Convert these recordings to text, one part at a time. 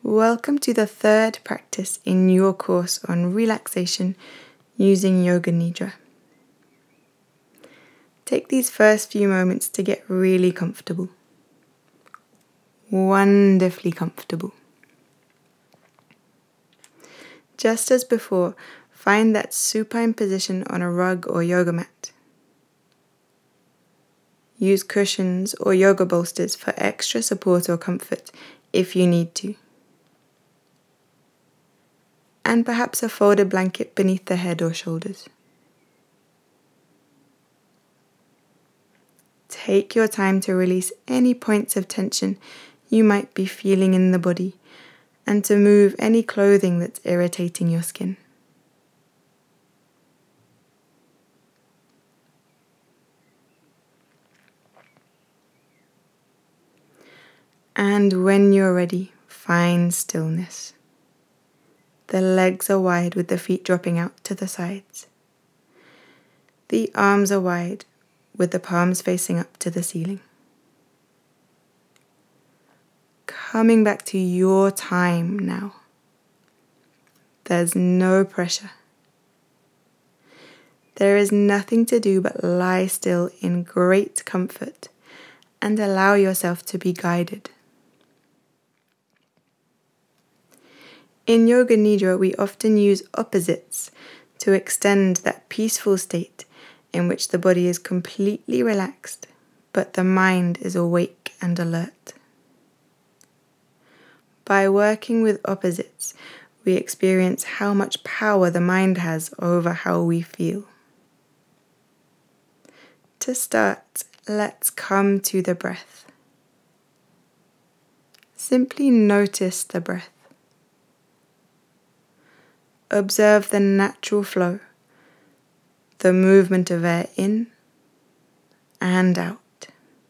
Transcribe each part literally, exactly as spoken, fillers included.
Welcome to the third practice in your course on relaxation using Yoga Nidra. Take these first few moments to get really comfortable. Wonderfully comfortable. Just as before, find that supine position on a rug or yoga mat. Use cushions or yoga bolsters for extra support or comfort if you need to. And perhaps a folded blanket beneath the head or shoulders. Take your time to release any points of tension you might be feeling in the body and to move any clothing that's irritating your skin. And when you're ready, find stillness. The legs are wide with the feet dropping out to the sides. The arms are wide with the palms facing up to the ceiling. Coming back to your time now. There's no pressure. There is nothing to do but lie still in great comfort and allow yourself to be guided. In Yoga Nidra, we often use opposites to extend that peaceful state in which the body is completely relaxed, but the mind is awake and alert. By working with opposites, we experience how much power the mind has over how we feel. To start, let's come to the breath. Simply notice the breath. Observe the natural flow, the movement of air in and out.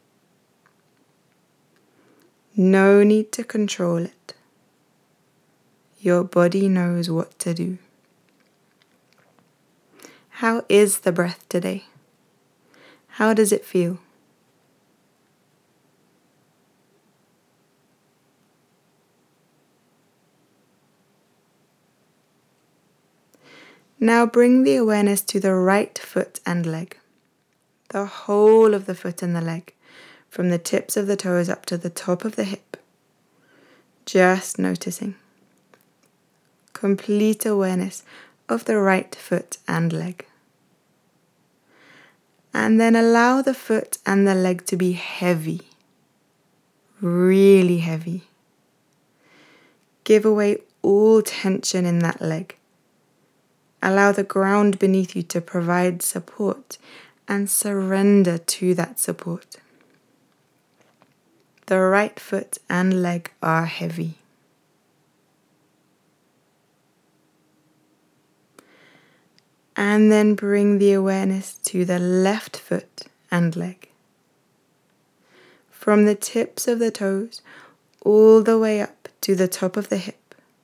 No need to control it. Your body knows what to do. How is the breath today? How does it feel? Now bring the awareness to the right foot and leg, the whole of the foot and the leg, from the tips of the toes up to the top of the hip. Just noticing. Complete awareness of the right foot and leg. And then allow the foot and the leg to be heavy, really heavy. Give away all tension in that leg. Allow the ground beneath you to provide support and surrender to that support. The right foot and leg are heavy. And then bring the awareness to the left foot and leg. From the tips of the toes all the way up to the top of the hip.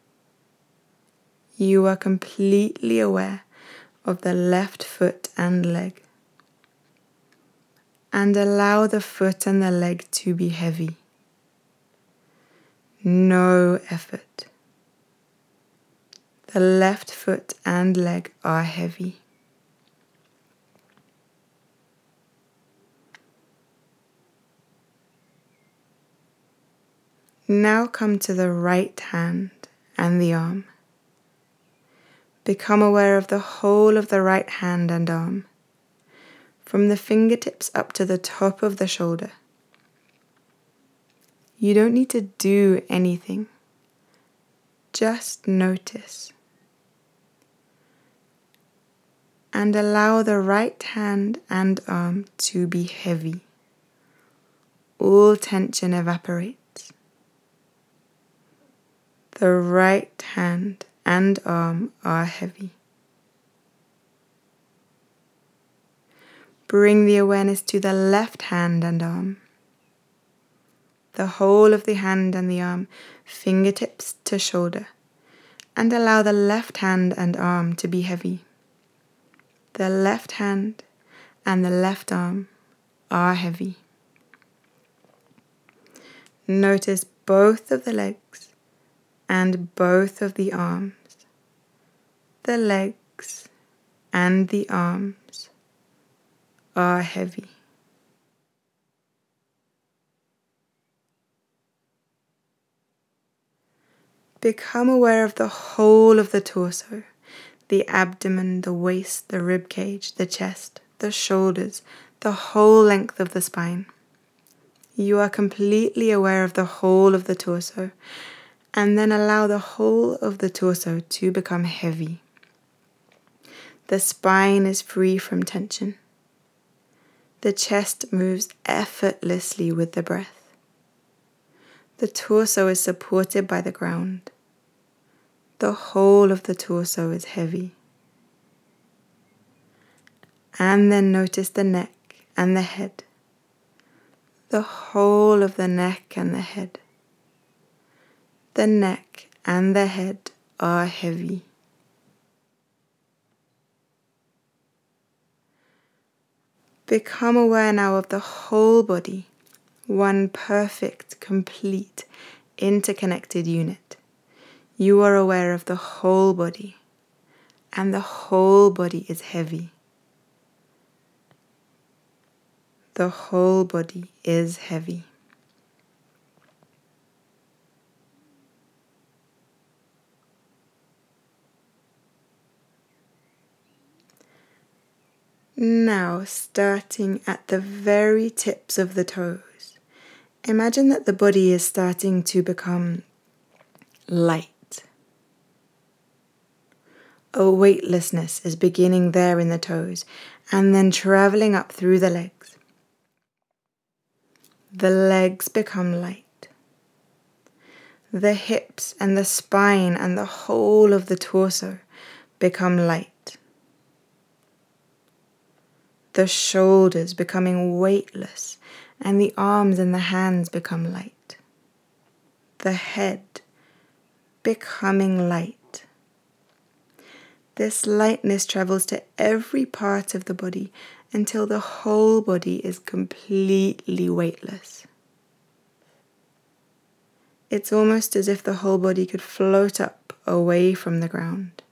You are completely aware of the left foot and leg. And allow the foot and the leg to be heavy. No effort. The left foot and leg are heavy. Now come to the right hand and the arm. Become aware of the whole of the right hand and arm, from the fingertips up to the top of the shoulder. You don't need to do anything. Just notice. And allow the right hand and arm to be heavy. All tension evaporates. The right hand and arm are heavy. Bring the awareness to the left hand and arm. The whole of the hand and the arm, fingertips to shoulder, and allow the left hand and arm to be heavy. The left hand and the left arm are heavy. Notice both of the legs and both of the arms, the legs and the arms are heavy. Become aware of the whole of the torso, the abdomen, the waist, the rib cage, the chest, the shoulders, the whole length of the spine. You are completely aware of the whole of the torso, and then allow the whole of the torso to become heavy. The spine is free from tension. The chest moves effortlessly with the breath. The torso is supported by the ground. The whole of the torso is heavy. And then notice the neck and the head. The whole of the neck and the head. The neck and the head are heavy. Become aware now of the whole body, one perfect, complete, interconnected unit. You are aware of the whole body, and the whole body is heavy. The whole body is heavy. Now, starting at the very tips of the toes, imagine that the body is starting to become light. A weightlessness is beginning there in the toes and then traveling up through the legs. The legs become light. The hips and the spine and the whole of the torso become light. The shoulders becoming weightless and the arms and the hands become light. The head becoming light. This lightness travels to every part of the body until the whole body is completely weightless. It's almost as if the whole body could float up away from the ground.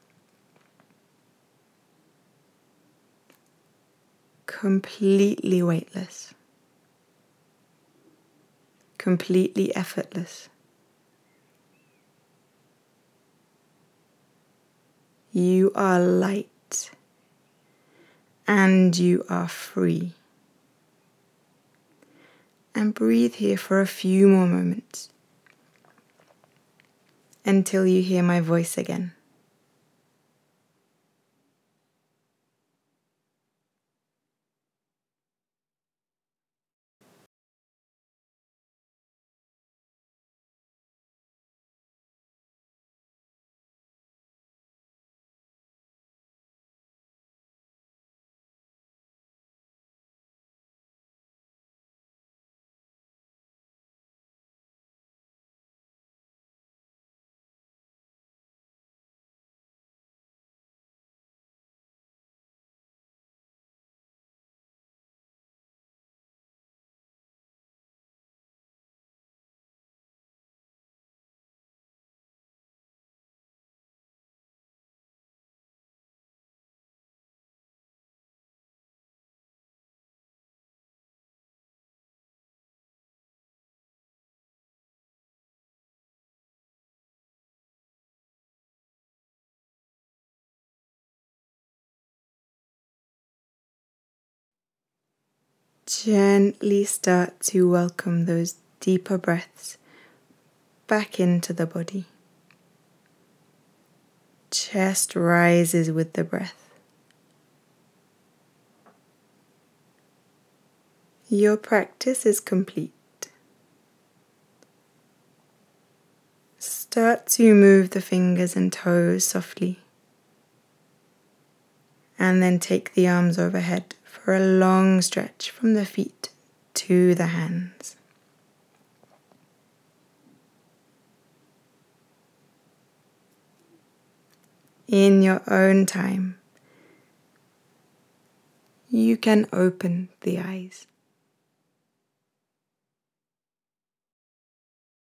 Completely weightless. Completely effortless. You are light and you are free. And breathe here for a few more moments until you hear my voice again. Gently start to welcome those deeper breaths back into the body. Chest rises with the breath. Your practice is complete. Start to move the fingers and toes softly, and then take the arms overhead for a long stretch from the feet to the hands. In your own time, you can open the eyes.